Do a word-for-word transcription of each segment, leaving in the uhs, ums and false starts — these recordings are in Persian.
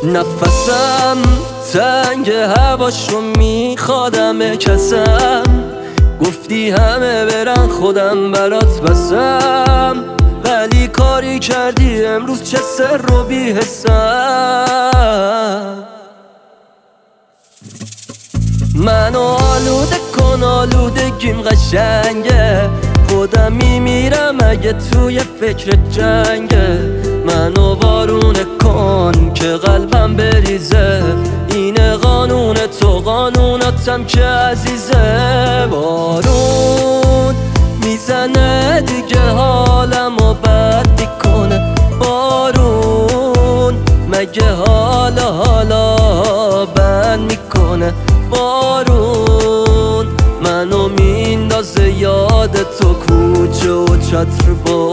نفسم تنگ هواشو میخوادم کسم، گفتی همه برن خودم برات بسم، ولی کاری کردی امروز چه سر رو بی‌حسم. منو آلوده کن آلودگیم قشنگه، خودم میمیرم اگه توی فکر جنگه. منو وارونه کن که قلبم بریزه، اینه قانون تو قانوناتم که عزیزه. بارون میزنه دیگه حالمو بد میکنه، بارون مگه حالا حالا بند میکنه. بارون منو میندازه یاد تو کوچه و چتر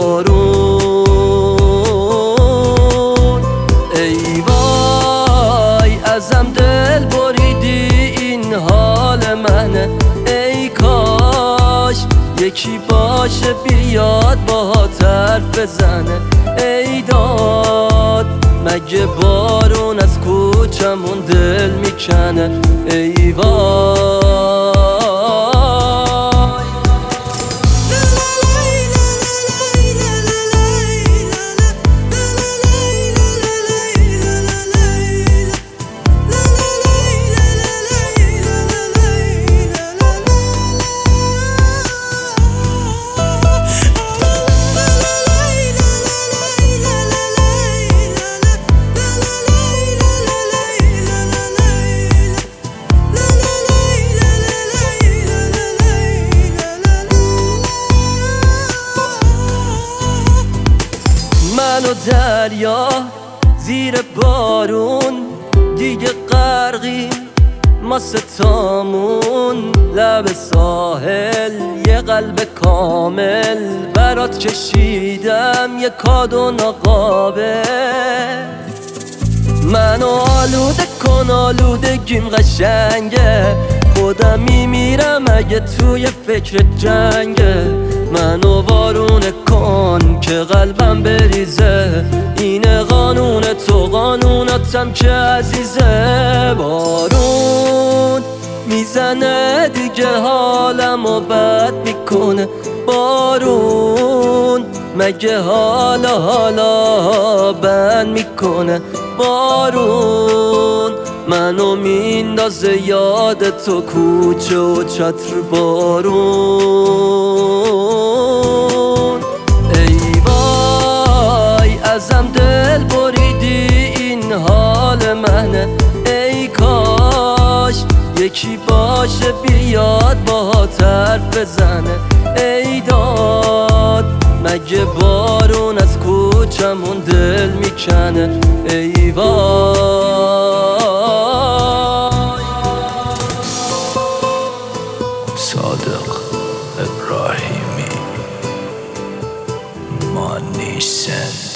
بارون. ای وای ازم دل بریدی این حال منه، ای کاش یکی باشه بیاد باهات حرف بزنه. ای داد مگه بارون از کوچمون دل میکنه. ای وای من و دریا زیر بارون دیگه غرقیم ما ستامون، لب ساحل یه قلب کامل برات کشیدم یه کادو ناقابل. منو آلوده کن آلودگیم قشنگه، خودم میمیرم اگه توی فکر جنگه. منو وارونه کن که قلبم بریزه، اینه قانون تو قانوناتم که عزیزه. بارون میزنه دیگه حالمو بد میکنه، بارون مگه حالا حالا بند میکنه. بارون منو میندازه یاد تو کوچه و چتر بارون. ای وای ازم دل بریدی این حال منه، ای کاش یکی باشه بیاد باهات حرف بزنه. ای داد مگه بارون از کوچمون دل میکنه. ای وای صادق ابراهیمی مانیسن